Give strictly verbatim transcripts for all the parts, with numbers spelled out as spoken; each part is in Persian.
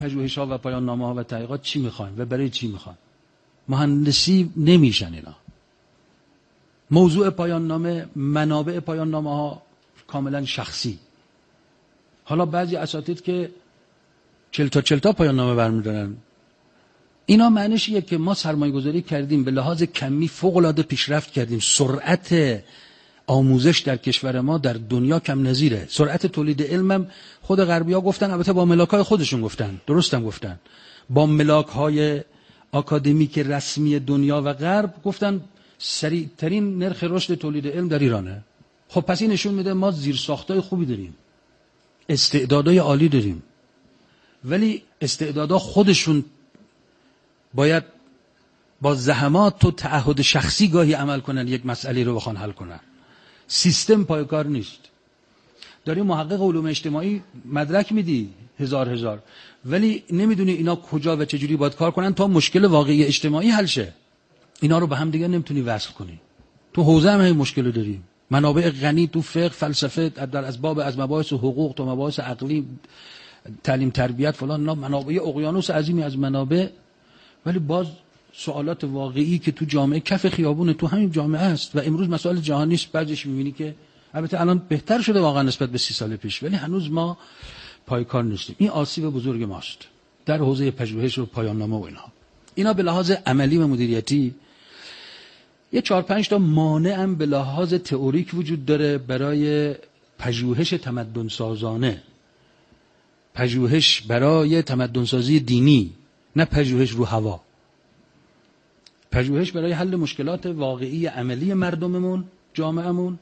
پژوهش‌ها و پایان نامه‌ها و تحقیقات چی میخوان و برای چی میخوان؟ مهندسی نمیشن اینا. موضوع پایان نامه، منابع پایان نامه‌ها کاملا شخصی. حالا بعضی اساتید که چل تا چل تا پایان نامه برمی‌دارن، اینا معنیش اینه که ما سرمایه گذاری کردیم، به لحاظ کمی فوق‌العاده پیشرفت کردیم، سرعت آموزش در کشور ما در دنیا کم نظیره، سرعت تولید علمم خود غربی‌ها گفتن، البته با ملاک‌های خودشون گفتن، درستم گفتن، با ملاک‌های آکادمیک رسمی دنیا و غرب گفتن سریع‌ترین نرخ رشد تولید علم در ایرانه. خب پس این نشون میده ما زیرساختای خوبی داریم، استعدادهای عالی داریم، ولی استعدادها خودشون باید با زحمات و تعهد شخصی گاهی عمل کنن، یک مسئله رو بخوان حل کنن. سیستم پایکار نیست. داری محقق علوم اجتماعی مدرک میدی هزار هزار، ولی نمیدونی اینا کجا و چجوری باید کار کنن تا مشکل واقعی اجتماعی حل شه. اینا رو به هم دیگه نمیتونی وصل کنی. تو حوزه هم این مشکل داریم. منابع غنی تو فقه، فلسفه، در اسباب از مباحث حقوق تا مباحث عقلی، تعلیم، تربیت فلان، اینا منابع اقیانوس عظیمی از منابع، ولی باز سوالات واقعی که تو جامعه کف خیابون تو همین جامعه است و امروز مسائل جهانی است، بعضیش می‌بینی که البته الان بهتر شده واقعا نسبت به سی سال پیش، ولی هنوز ما پایکار نیستیم. این آسیب بزرگ ماست در حوزه پژوهش و پایان نامه و اینها. اینا به لحاظ عملی و مدیریتی یه چهار پنج تا مانع هم به لحاظ تئوریک وجود داره برای پژوهش تمدن سازانه، پژوهش برای تمدن سازی دینی، نه پژوهش رو هوا، پژوهش برای حل مشکلات واقعی عملی مردممون، جامعهمون،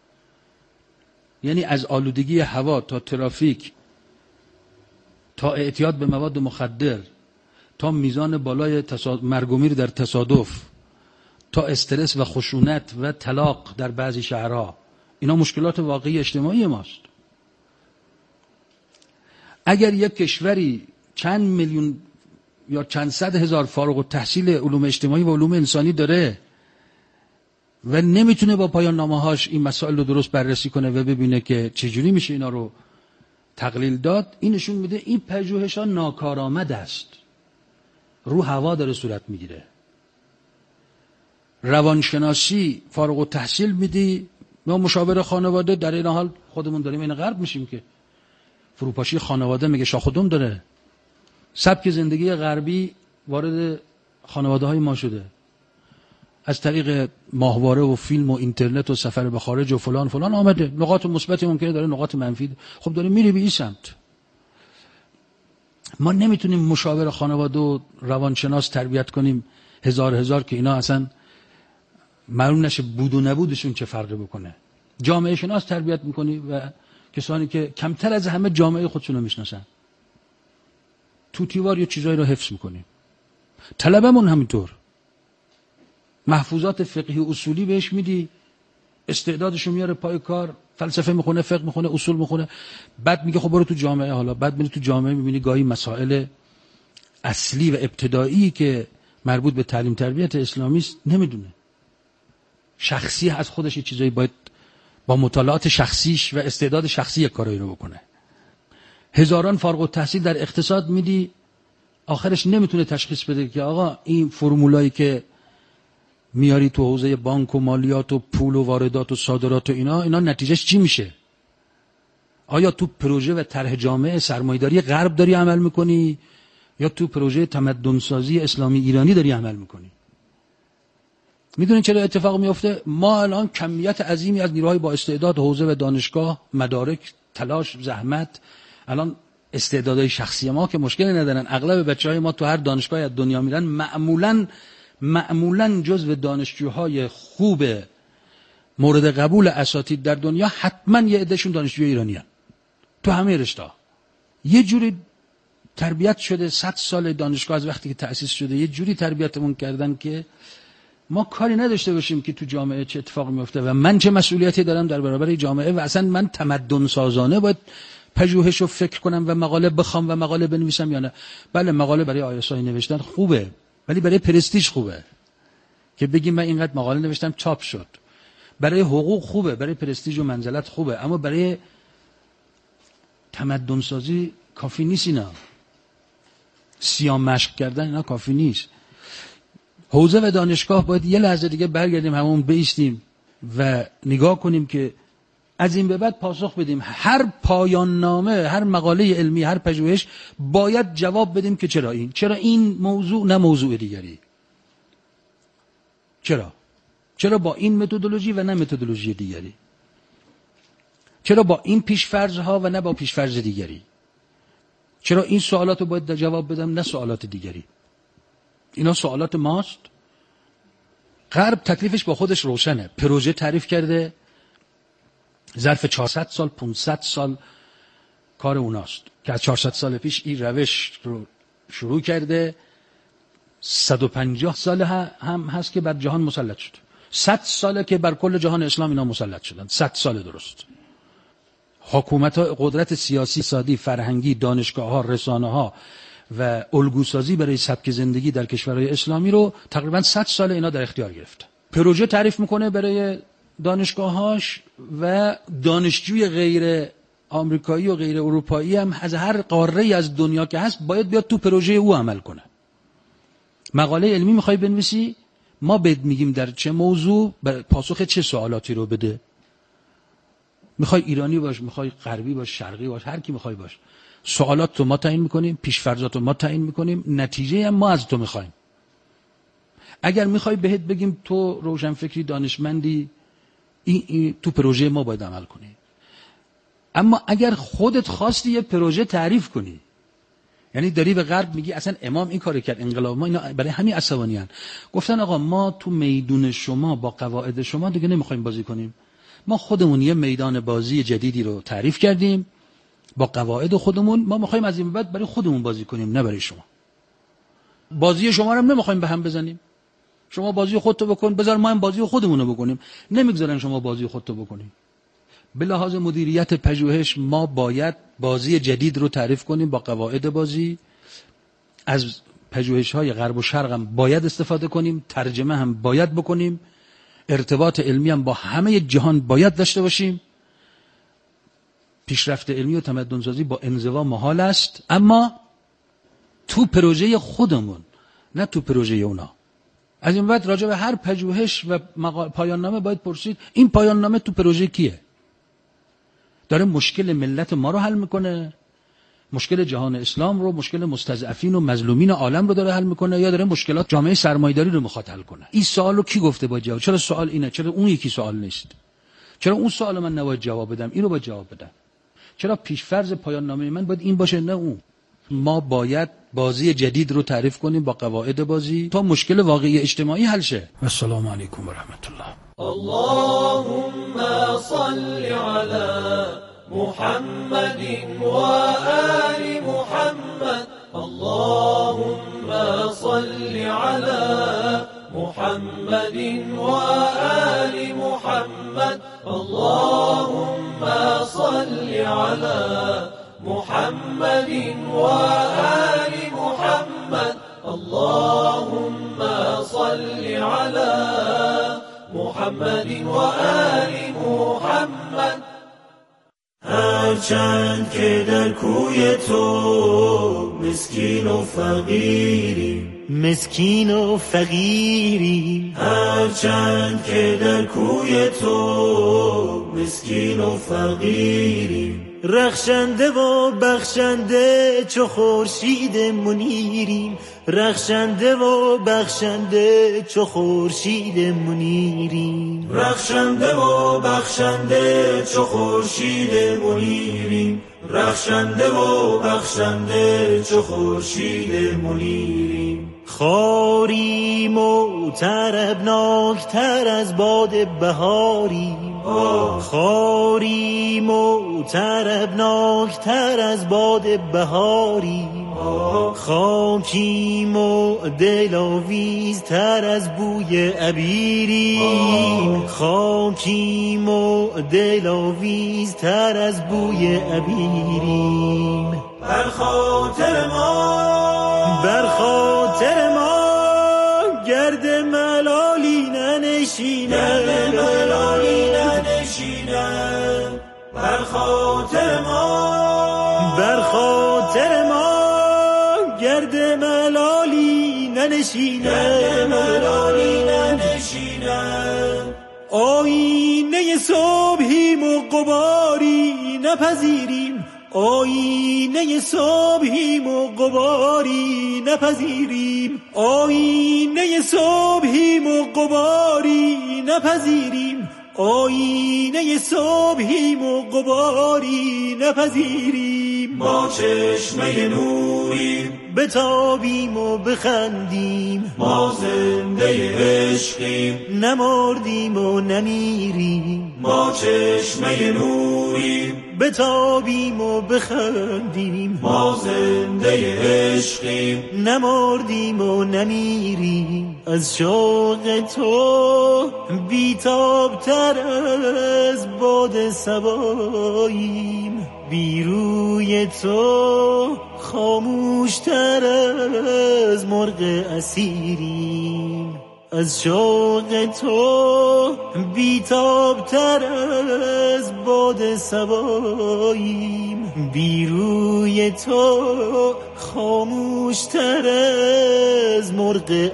یعنی از آلودگی هوا تا ترافیک تا اعتیاد به مواد مخدر تا میزان بالای تصاد... مرگ و میر در تصادف تا استرس و خشونت و طلاق در بعضی شهرها، اینا مشکلات واقعی اجتماعی ماست. اگر یک کشوری چند میلیون یا چند صد هزار فارغ التحصیل علوم اجتماعی و علوم انسانی داره و نمیتونه با پایان نامه‌هاش این مسائل رو درست بررسی کنه و ببینه که چجوری میشه اینا رو تقلیل داد، این نشون میده این پژوهش‌ها ناکارآمد است، رو هوا داره صورت میگیره. روانشناسی فارغ التحصیل میدی یا مشاور خانواده، در این حال خودمون داریم این غرب میشیم که فروپاشی خانواده میگه شاخدم داره. سبک زندگی غربی وارد خانواده های ما شده از طریق ماهواره و فیلم و اینترنت و سفر به خارج و فلان فلان آمده. نقاط مثبت ممکنه داره، نقاط منفی. خب داریم میری به این سمت. ما نمیتونیم مشاور خانواده و روانشناس تربیت کنیم هزار هزار که اینا اصلا معلوم نشه بود و نبودشون چه فرقی بکنه. جامعه شناس تربیت میکنی و کسانی که کمتر از همه جامعه خودشون رو میشناسن، توتیوار یه چیزایی رو حفظ میکنیم. طلبمون همینطور، محفوظات فقهی اصولی بهش میدی، استعدادشو میاره پای کار، فلسفه میخونه، فقه میخونه، اصول میخونه، بعد میگه خب برو تو جامعه. حالا بعد میری تو جامعه میبینی گاهی مسائل اصلی و ابتدایی که مربوط به تعلیم تربیت اسلامی است نمیدونه. شخصی از خودش یه چیزایی باید با مطالعات شخصیش و استعداد شخصی کارایی رو بکنه. هزاران فارغ التحصیل در اقتصاد میدی، آخرش نمیتونه تشخیص بده که آقا این فرمولایی که میاری تو حوزه بانک و مالیات و پول و واردات و صادرات و اینا اینا نتیجهش چی میشه؟ آیا تو پروژه و طرح جامعه سرمایه‌داری غرب داری عمل میکنی یا تو پروژه تمدن سازی اسلامی ایرانی داری عمل میکنی؟ میدونین چرا اتفاق میفته؟ ما الان کمیت عظیمی از نیروهای با استعداد حوزه و دانشگاه، مدارک، تلاش، زحمت، الان استعدادهای شخصی ما که مشکلی ندارن. اغلب بچهای ما تو هر دانشگاهی از دنیا میرن، معمولاً معمولاً جزو دانشجوهای خوب مورد قبول اساتید در دنیا حتما یه عدهشون دانشجوی ایرانیان. تو همه رشته‌ها یه جوری تربیت شده، صد سال دانشگاه از وقتی که تأسیس شده یه جوری تربیتمون کردن که ما کاری نداشته باشیم که تو جامعه چه اتفاق میفته و من چه مسئولیتی دارم در برابر جامعه و اصلا من تمدن سازانه باید پژوهش و فکر کنم و مقاله بخوام و مقاله بنویسم یا نه. بله مقاله برای آی اس آی نوشتن خوبه، ولی برای پرستیژ خوبه که بگیم من اینقدر مقاله نوشتم چاپ شد. برای حقوق خوبه، برای پرستیژ و منزلت خوبه، اما برای تمدن سازی کافی نیست اینا. سیام مشق کردن اینا کافی نیست. حوزه و دانشگاه باید یه لحظه دیگه برگردیم همون بیستیم و نگاه کنیم که از این به بعد پاسخ بدیم. هر پایان نامه، هر مقاله علمی، هر پژوهش باید جواب بدیم که چرا این؟ چرا این موضوع نه موضوع دیگری؟ چرا؟ چرا با این متدولوژی و نه متدولوژی دیگری؟ چرا با این پیش‌فرض‌ها و نه با پیش‌فرض دیگری؟ چرا این سوالات رو باید جواب بدم نه سوالات دیگری؟ اینا سوالات ماست. غرب تکلیفش با خودش روشنه. پروژه تعریف کرده، ظرف چهارصد سال پانصد سال کار اوناست که از چهارصد سال پیش این روش رو شروع کرده. صد و پنجاه سال هم هست که بر جهان مسلط شد. صد ساله که بر کل جهان اسلام اینا مسلط شدن. صد سال درست. حکومت‌ها، قدرت سیاسی، اقتصادی، فرهنگی، دانشگاه‌ها، رسانه‌ها و الگوسازی برای سبک زندگی در کشورهای اسلامی رو تقریباً صد سال اینا در اختیار گرفت. پروژه تعریف میکنه برای دانشگاه‌هاش و دانشجوی غیر آمریکایی و غیر اروپایی هم از هر قاره‌ای از دنیا که هست باید بیاد تو پروژه او عمل کنه. مقاله علمی میخوای بنویسی، ما بهت میگیم در چه موضوع پاسخ چه سوالاتی رو بده. میخوای ایرانی باش، میخوای غربی باش، شرقی باش، هر کی میخوای باش، سوالات رو ما تعیین میکنیم، پیش‌فرضات رو ما تعیین میکنیم، نتیجه هم ما از تو میخوایم. اگر میخوای بهت بگیم تو روشنفکری دانشمندی، این, این تو پروژه ما باید عمل کنی. اما اگر خودت خواستی یه پروژه تعریف کنی، یعنی داری به غرب میگی اصلا امام این کارو کرد، انقلاب ما اینا برای همین عصبانیان، گفتن آقا ما تو میدون شما با قواعد شما دیگه نمیخوایم بازی کنیم، ما خودمون یه میدان بازی جدیدی رو تعریف کردیم با قواعد خودمون، ما میخوایم از این بعد برای خودمون بازی کنیم نه برای شما. بازی شما رو هم نمیخوایم به هم بزنیم، شما بازی خودتو بکن، بذار ما هم بازی خودمون رو بکنیم، نمیگذارن شما بازی خودتو بکنیم. به لحاظ مدیریت پژوهش ما باید بازی جدید رو تعریف کنیم با قواعد بازی، از پژوهش‌های غرب و شرق هم باید استفاده کنیم، ترجمه هم باید بکنیم، ارتباط علمی هم با همه جهان باید داشته باشیم. پیشرفت علمی و تمدن‌سازی با انزوا محال است، اما تو پروژه خودمون نه تو پروژه اونا. از این بعد راجع به هر پژوهش و پایان نامه باید پرسید این پایان نامه تو پروژه کیه؟ داره مشکل ملت ما رو حل میکنه، مشکل جهان اسلام رو، مشکل مستضعفین و مظلومین عالم رو داره حل میکنه، یا داره مشکلات جامعه سرمایه‌داری رو میخواد حل کنه؟ این سوال رو کی گفته باید جواب؟ چرا سوال اینه؟ چرا اون یکی سوال نیست؟ چرا اون سوال من نباید جواب بدم، اینو باید جواب بدم؟ چرا پیش‌فرض پایان نامه من باید این باشه نه اون؟ ما باید بازی جدید رو تعریف کنیم با قواعد بازی تا مشکل واقعی اجتماعی حل شه. و السلام علیکم و رحمت الله. اللهم صل على محمد وآل محمد. اللهم صل على محمد وآل محمد. اللهم صل على محمد وآل محمد. اللهم صل على محمد وآل محمد. هرچند که در کوی تو مسکین و فقیریم، مسکین و فقیریم، هرچند که در کوی تو مسکین و فقیریم، رخشنده و بخشنده چو خورشید منیریم، رخشنده و بخشنده چو خورشید منیریم، رخشنده و بخشنده چو خورشید منیریم، رخشنده و بخشنده چو خورشید منیریم. خاریم و طربناکتر از باد بهاریم، خاریم و طربناکتر از باد بهاریم، خاکیم و دلاویزتر از بوی عبیریم، خاکیم و دلاویزتر از بوی عبیریم. بر خاطر ما، بر خاطر ما گرد ملالی ننشینه، گرد ملالی ننشینه. بر خاطر ما، بر خاطر ما گرد ملالی ننشینم گرد ملالی ننشینم آینه صبحیم و غباری نپذیریم آینه صبحیم و غباری نپذیریم آینه صبحیم و غباری نپذیریم آینه صبحیم و غباری نپذیریم ما چشمه نوریم بتابیم و بخندیم ما زنده عشقیم نمردیم و نمیریم ما چشمه نوریم بتابیم و بخندیم ما زنده عشقیم نمردیم و نمیریم از شوق تو بیتابتر از باد صباییم بی روی تو خاموشتر از مرغ اسیریم از شوق تو بیتابتر از باد صباییم بی روی تو خاموشتر از مرغ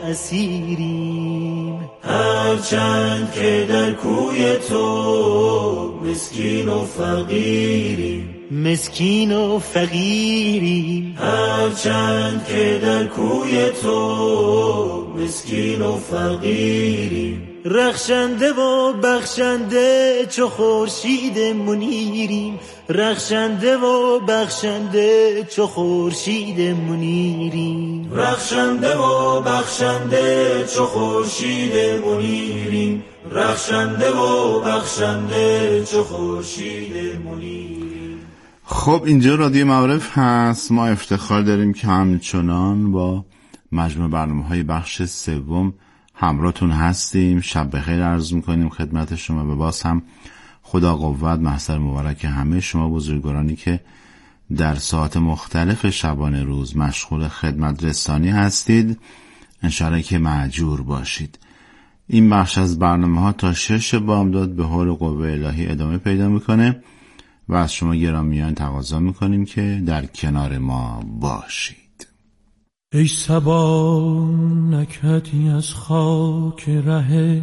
اسیریم هرچند که در کوی تو مسکین و فقیریم مسکین و فقیریم هرچند که در کوی تو مسکین و فقیریم رخشنده و بخشنده چو خورشید منیریم رخشنده و بخشنده چو خورشید منیریم رخشنده و بخشنده چو خورشید منیریم رخشنده و بخشنده چو خورشید منیریم. خب اینجا رادیو معارف هست. ما افتخار داریم که همچنان با مجموع برنامه‌های بخش سوم همراهتون هستیم. شب بخیر عرض می‌کنیم خدمت شما و باز هم خدا قوت محضر مبارک همه شما بزرگوارانی که در ساعات مختلف شبانه روز مشغول خدمت رسانی هستید. انشاءالله که مأجور باشید. این بخش از برنامه‌ها تا شش بامداد به حول قوه الهی ادامه پیدا می‌کنه و از شما گرامیان تقاضا می‌کنیم که در کنار ما باشید. ای صبا نکهتی از خاک ره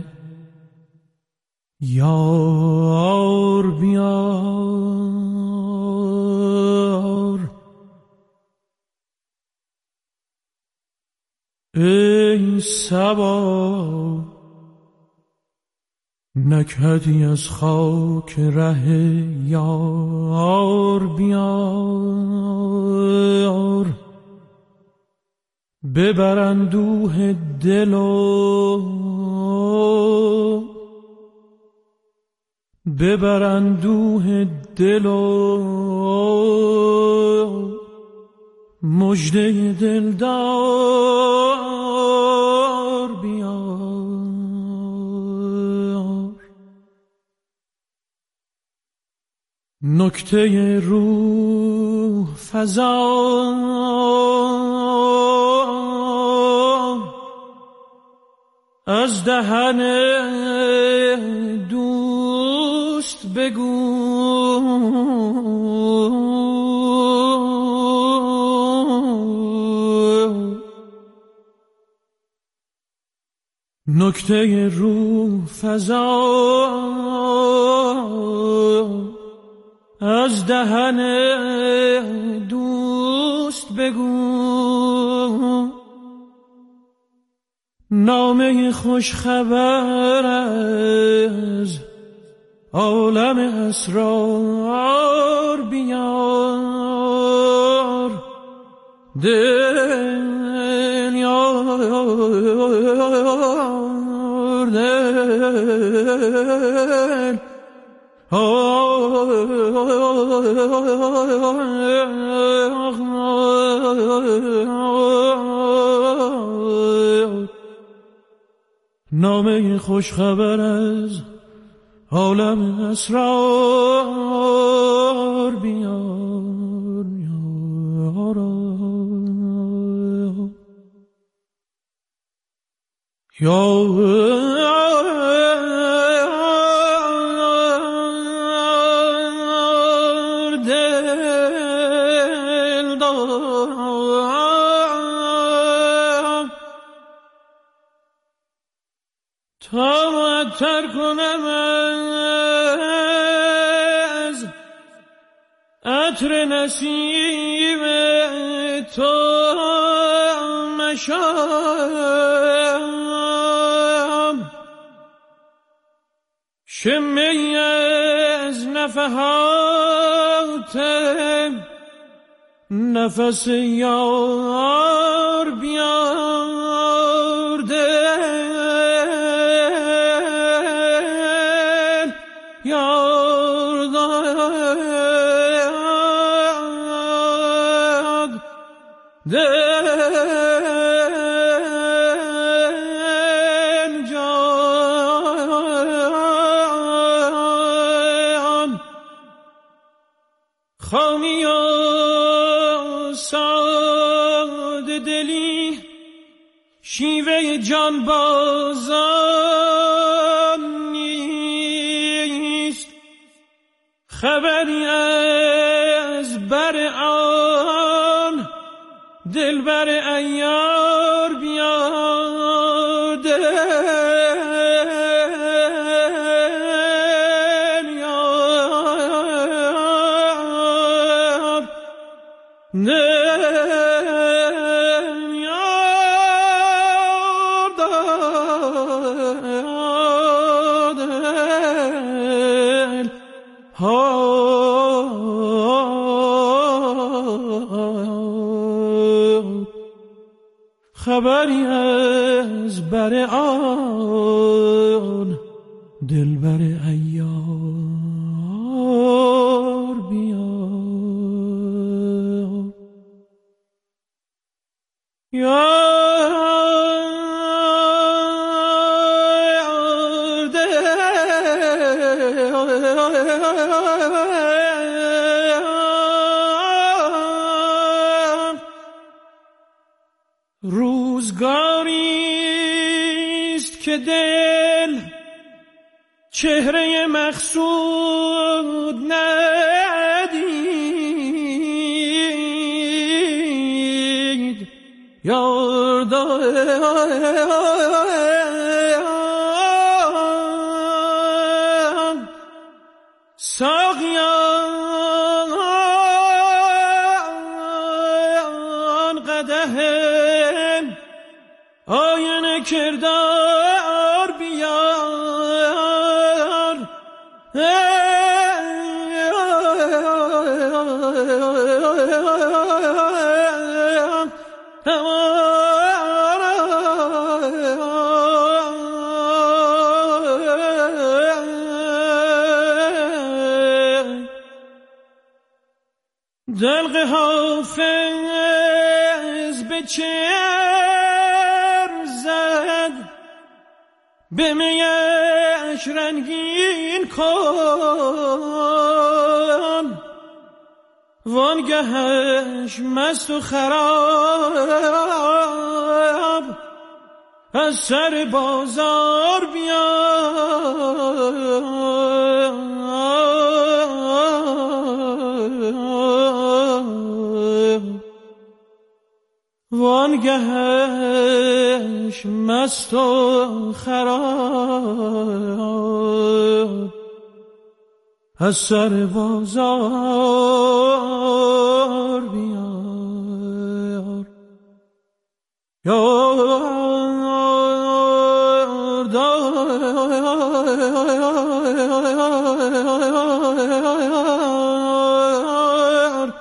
یار بیار ای صبا نکهتی از خاک ره یار بیار ببر اندوه دل و ببر اندوه دل و مژده دلدار بیار نکته روح فزا از دهن دوست بگو نکته روح فزا از دهن دوست بگو نامه خوش خبر از عالم اسرار بیار دل یار دل نامه خوش خبر از عالم اسرار بیار یا دل دار تر کنم از عطر نسیم تو مشام، شمی از نفحات نفس یار بیارده یار داد دل جان، خامی و ساده دلی شیوه جان بازان نیست، خبری از بر آن دلبر عیار بیارده یار خبری از بر آن دلبر عیار بیار یار دل روزگاریست که دل چهره مقصود ندید، یار داد ساقیان قدح آینه کردار بیار دلق حافظ به چر زد، به میش رنگین کن، وانگهش مست و خراب از سر بازار بیار وانگهش مست و خراب از سر بازار بیار یار دار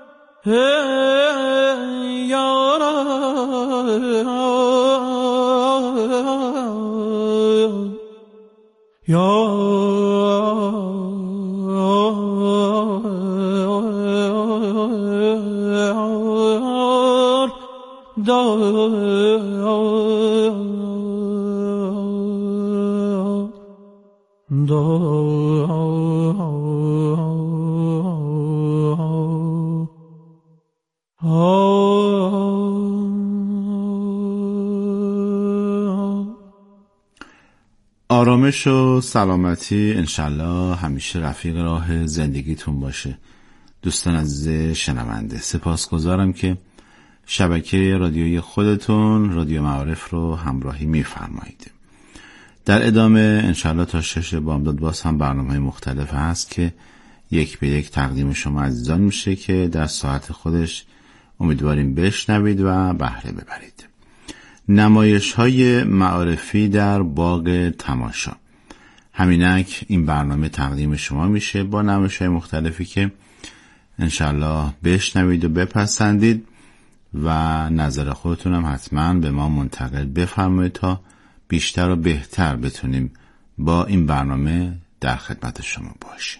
آرامش و سلامتی انشالله همیشه رفیق راه زندگیتون باشه. دوستان عزیز شنونده، سپاسگزارم که شبکه رادیویی خودتون رادیو معارف رو همراهی میفرمایید. در ادامه انشاءالله تا شش بامداد باز هم برنامه‌های مختلف هست که یک به یک تقدیم شما عزیزان میشه که در ساعت خودش امیدواریم بشنوید و بهره ببرید. نمایش های معارفی در باغ تماشا، همینک این برنامه تقدیم شما میشه با نمایش های مختلفی که انشالله بشنوید و بپسندید و نظر خودتون هم حتما به ما منتقل بفرمایید تا بیشتر و بهتر بتونیم با این برنامه در خدمت شما باشیم.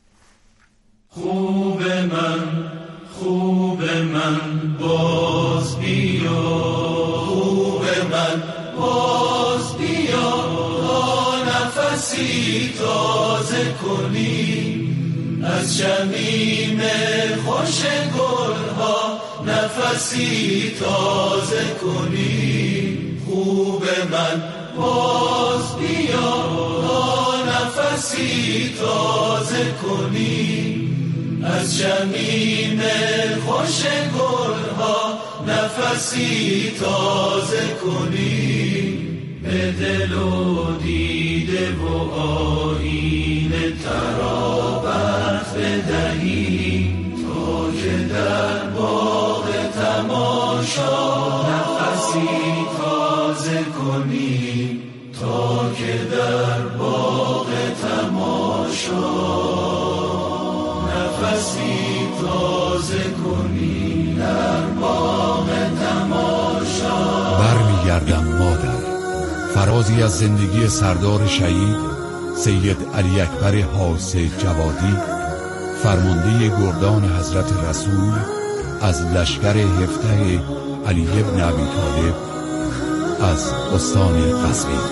خوب من خوب من باز بیا، خوب من باز بیا، تا نفسی تازه کنی از شمیم خوش گلها، نفسی تازه کنی. خوب من باز بیا، تا نفسی تازه کنی از شمیم خوش گلها، نفسی تازه کنی. به دل و دیده و آیین ترابت بدهی، تا که در باغ تماشا نفسی تازه کنی، تا که در باغ تماشا نفسی تازه کنی، در باغ تماشا. برمیگردم مادر، فرازی از زندگی سردار شهید سید علی اکبر حاس جوادی، فرمانده گردان حضرت رسول از لشکر هفته علی ابن ابی طالب از استان قزوین.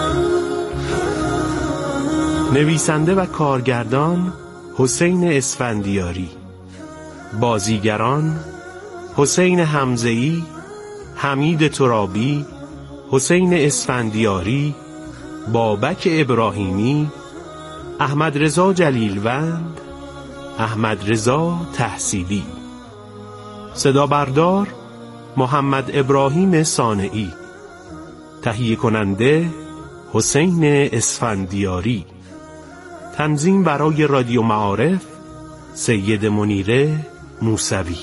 نویسنده و کارگردان حسین اسفندیاری، بازیگران حسین حمزه‌ای، حمید ترابی، حسین اسفندیاری، بابک ابراهیمی، احمد رضا جلیلوند، احمد رضا تحصیلی. صدا بردار محمد ابراهیم صانعی. تهیه کننده حسین اسفندیاری. تنظیم برای رادیو معارف سید منیره موسوی.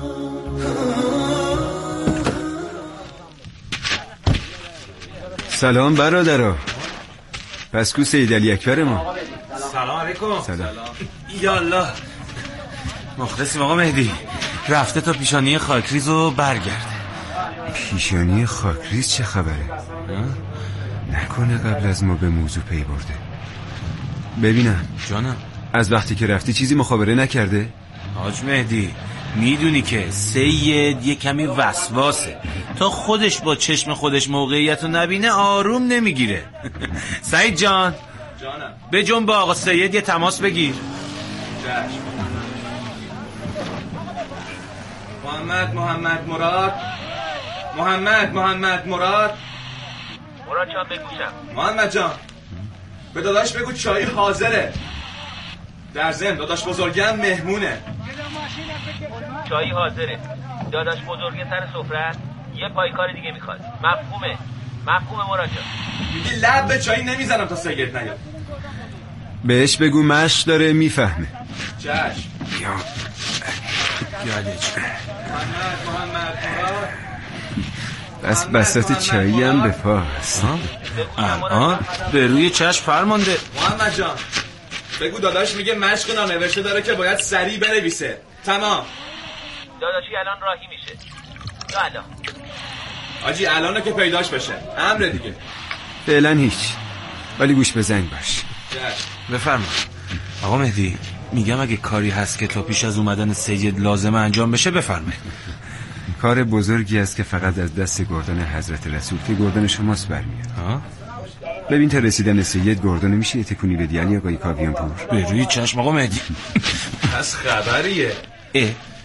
سلام برادرها. پس کو سید علی اکبر ما. سلام علیکم. سلام. یالله مخلصیم آقا مهدی. رفته تا پیشانی خاکریز و برگرده. پیشانی خاکریز چه خبره؟ نکنه قبل از ما به موضوع پی برده. ببینم جانم، از وقتی که رفتی چیزی مخابره نکرده؟ حاج مهدی میدونی که سید یه کمی وسواسه، تا خودش با چشم خودش موقعیت رو نبینه آروم نمیگیره. سعید جان جانم، به جنب آقا سید یه تماس بگیر. محمد محمد مراد محمد محمد مراد مراد جان بگوشم. محمد جان به داداش بگو چایی حاضره. در ضمن داداش بزرگم مهمونه. چایی حاضره. داداش بزرگه سر سفره. یه پایکار دیگه میخواد. مفهومه مفهومه مراد جان. میگی لب به چایی نمیزنم تا سید نیاد. بهش بگو مشق داره میفهمه. چشم. یا یادش محمد محمد مراد. بس بساط چایی هم به پاست. الان به روی چشم فرمانده. محمد جان بگو داداش میگه مشق نانوشته داره که باید سریع بنویسه. تمام. داداشی الان راهی میشه. یا الان آجی الانه که پیداش بشه. امر دیگه. فعلا هیچ، ولی گوش به زنگ باش. بفرما آقا مهدی. میگم اگه کاری هست که تا پیش از اومدن سید لازم انجام بشه بفرمایید. کار بزرگی است که فقط از دست گردان حضرت رسول که گردان شماست برمیاد. ها؟ ببین تا رسیدن سید گردان میشه یه تکونی بدی علی آقای کاویان پور. به روی چشم آقا مهدی. پس خبریه. اه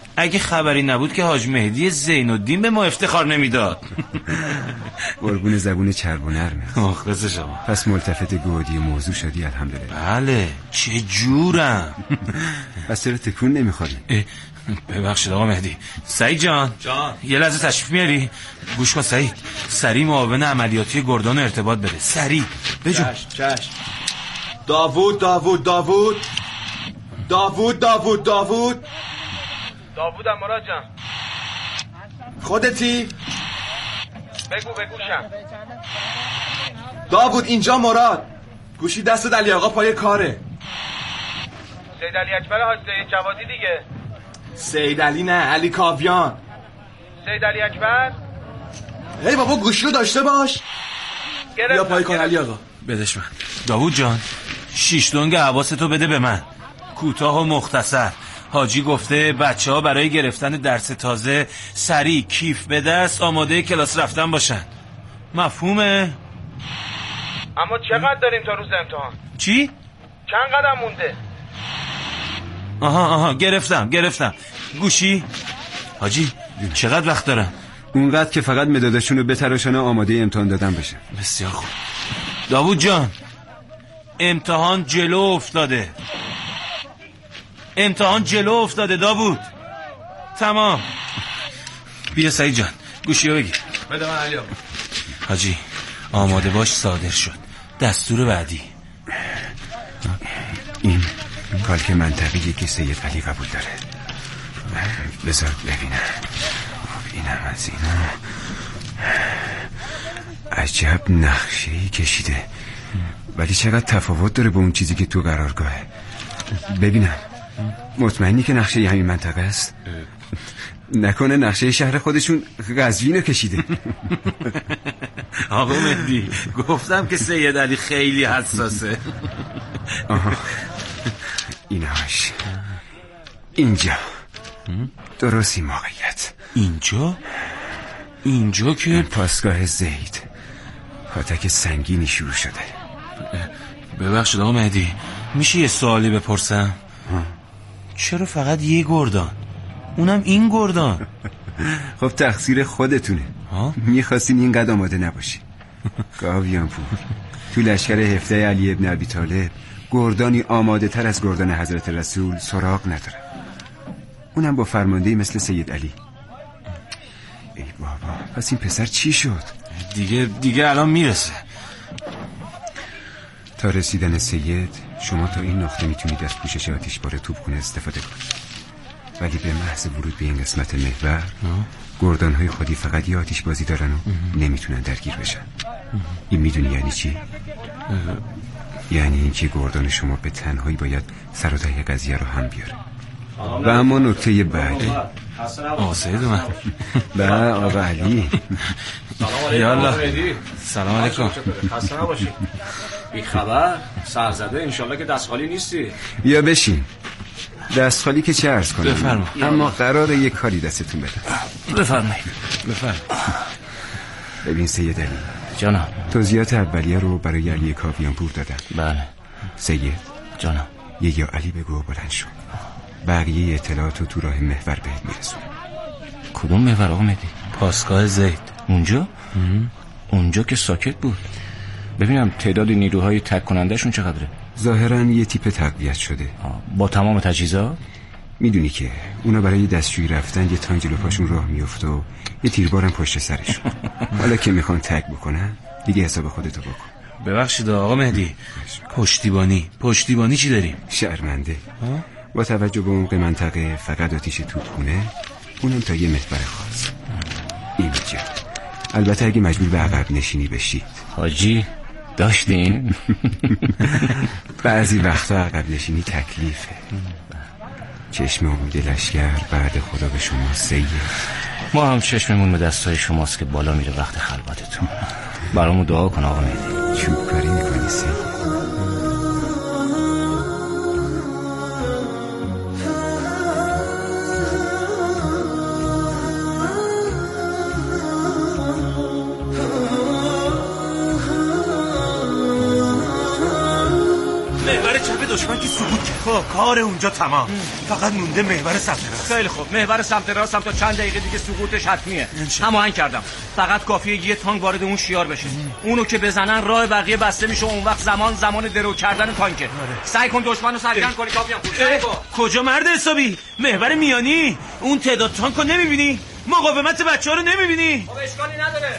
اگه خبری نبود که حاج مهدی زین الدین به ما افتخار نمیداد. قربون زبون چرب و نرمه. مخلص شما. پس ملتفت گودی موضوع شدی الحمدلله. بله چه جورم. پس چرا تکون نمیخوری؟ ببخشید آقا مهدی. سعید جان جان یه لحظه تشریف میاری؟ گوش کن سعید، سریع معاون عملیاتی گردان ارتباط بده، سریع بجو. چشم چشم. داوود داوود داوود داوود داوود داوود داوودم مراد جان. خودتی؟ بگو بگوشم. داوود اینجا مراد. گوشی دست علی آقا پای کاره. سید علی اکبر حاج سید جوادی دیگه. سید علی نه، علی کاویان. سید علی اکبر. هی بابا گوشی رو داشته باش. بیا پای کار علی آقا. بدش من. داوود جان شیش دنگ حواستو بده به من، کوتاه و مختصر. حاجی گفته بچه ها برای گرفتن درس تازه سریع کیف به دست آماده کلاس رفتن باشن. مفهومه؟ اما چقدر داریم تا روز امتحان؟ چی؟ چند قدم مونده؟ آها آها گرفتم گرفتم. گوشی؟ حاجی چقدر وقت دارم؟ اونقدر که فقط مدادشون رو بتراشن و آماده امتحان دادن بشه. بسیار خوب. داوود جان امتحان جلو افتاده، امتحان جلو افتاده داوود. تمام. بیا سعید جان گوشی رو بگیر. بده من علی آقا. حاجی آماده باش، صادر شد. دستور بعدی. این کالک منطقیه که سید علی قبول داره. بذار ببینم. اینم از اینا. عجب نقشه‌ای کشیده، ولی چقدر تفاوت داره با اون چیزی که تو قرارگاهه. ببینم مطمئنی که نقشه همین منطقه است؟ نکنه نقشه شهر خودشون قزوینو کشیده. آقا مهدی گفتم که سید علی خیلی حساسه. آها ایناش اینجا درستی موقعیت. اینجا؟ اینجا که پاسگاه زید. پاتک سنگینی شروع شده. ببخشید آقا مهدی میشه یه سوالی بپرسم؟ ها. چرا فقط یه گردان؟ اونم این گردان. خب تقصیر خودتونه. میخواستین اینقدر آماده نباشی. گاویان پور تو لشکر هفته علی ابن ابی طالب گردانی آماده تر از گردان حضرت رسول سراغ نداره، اونم با فرمانده مثل سید علی. ای بابا پس این پسر چی شد؟ دیگه دیگه الان میرسه. تا رسیدن سید شما تا این نقطه میتونید از پوشش آتشبار توپخانه استفاده کنید، ولی به محض ورود به این قسمت محور گردانهای خودی فقط یه آتش بازی دارن و نمیتونن درگیر بشن. این میدونی یعنی چی؟ یعنی اینکه گردان شما به تنهایی باید سر و ته قضیه رو هم بیاره. و اما نکته بعدی آقا سید من به آقا علی. یالا سلام علیکم. خسته نباشی. بی خبر سرزده انشالله که دست خالی نیستی. بیا بشین. دست خالی که چه عرض کنم. بفرما. اما قراره یک کاری دستتون بدم. بفرمایید. بفرمایید. ببین سید علی جانم، توضیحات اولیه رو برای علی کاویان پور دادم. بله سید جانم. یه یا علی بگو بلند شو، بقیه اطلاعات رو تو راه محور بهت میرسون. کدوم محور آقا مهدی؟ پاسگاه زید. اونجا؟ ام. اونجا که ساکت بود. ببینم تعداد نیروهای تک کنندهشون چقدره؟ ظاهراً یه تیپ تقویت شده. آه. با تمام تجهیزات؟ میدونی که اونا برای دستشویی رفتن یه تانک جلو پاشون راه میفته و یه تیربارم پشت سرشون. حالا که میخوان تک بکنن دیگه حساب خودتو بکن. ببخشید آقا مهدی، پشتیبانی پشتیبانی چی داریم؟ شرمنده. با توجه به عمق منطقه فقط آتیش توپخونه، اونم تا یه محور خاص. اینجا البته اگه مجبور به عقب نشینی بشید. حاجی داشتین؟ بعضی وقتا عقب نشینی تکلیفه. چشم امید لشکر بعد خدا به شما سید. ما هم چشممون به دستای شماست که بالا میره وقت خلوتتون. برامون دعا کن آقا مهدی. چوب کاری میکنی سید؟ دشمن که سقوط کرد. خب کار اونجا تمام. فقط مونده محور سمت راست. خیلی خوب، محور سمت راست هم تا چند دقیقه دیگه سقوطش حتمیه. هماهنگ کردم. فقط کافیه یه تانک وارد اون شیار بشه. اونو که بزنن راه بقیه بسته میشه و اون وقت زمان زمان درو کردن تانکه. سعی کن دشمنو سرگرم کنی کاویان پور. کجا مرد حسابی؟ محور میانی؟ اون تعداد تانکو نمیبینی؟ مقاومت بچه‌ها رو نمیبینی؟ خب اشکالی نداره.